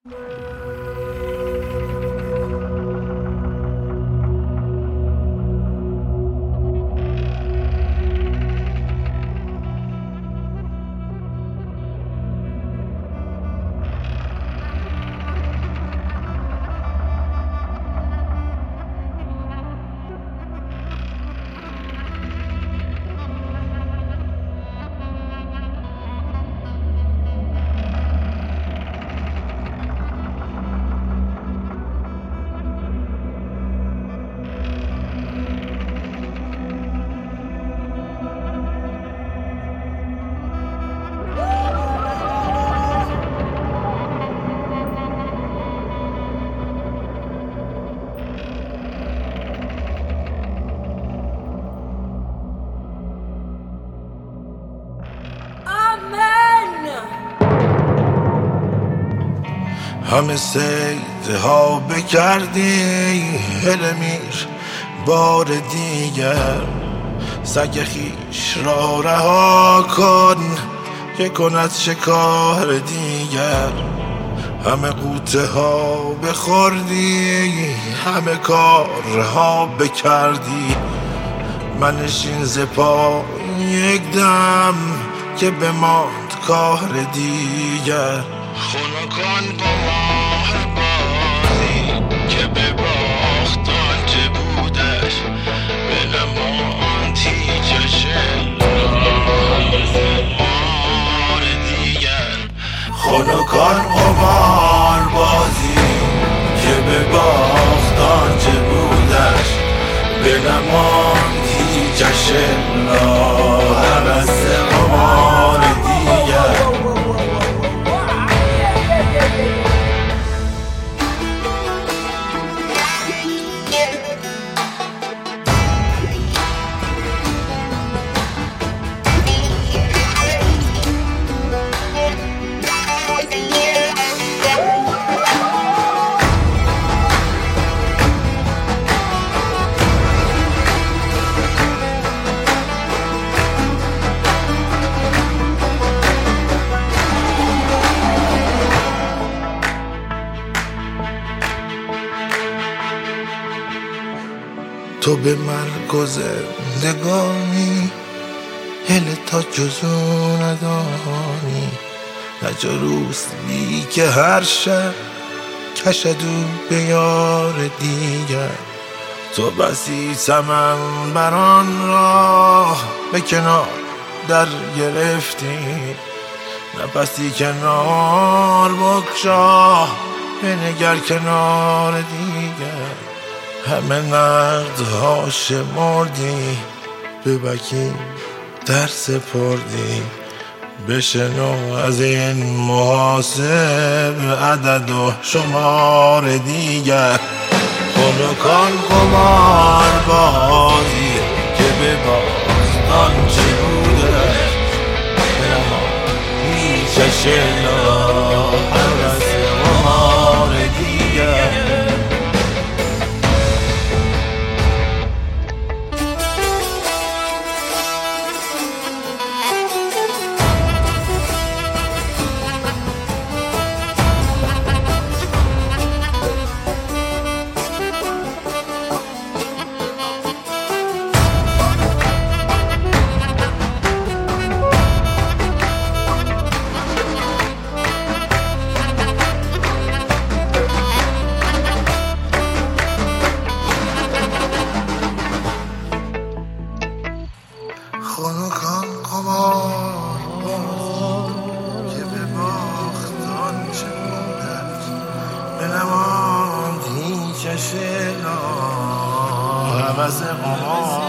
همه سیده ها بکردی هلمیر بار دیگر، سگ خیش را رها کن که کند شکار دیگر. همه قوطه ها بخوردی، همه کارها بکردی، منشین ز پا یک دم که بماند کار دیگر. خنکان قمار بازی که به باخت آنچه بودش، بنماند هیچش مار دیگر. خنکان قمار بازی که به باخت آنچه بودش، بنماند هیچش هوس قمار دیگر. تو به مرگ و زندگانی هل تا جزو ندانی، نجا روسلی که هر شب کشدو به یار دیگر. تو بسی چمن بران راه به کنار در گرفتی، نفسی کنار بگشا بنگر کنار دیگر. همه نقدها شمردی به وکیل در سپردی، بشنو از این محاسب عدد و شمار دیگر. خنکان قمار بازی که به باخت آنچه بوده، بنماند هیچش هوس قمار دیگر. خنکان قمار که به باخت آنچه بودش، بنماند هیچش هوس قمار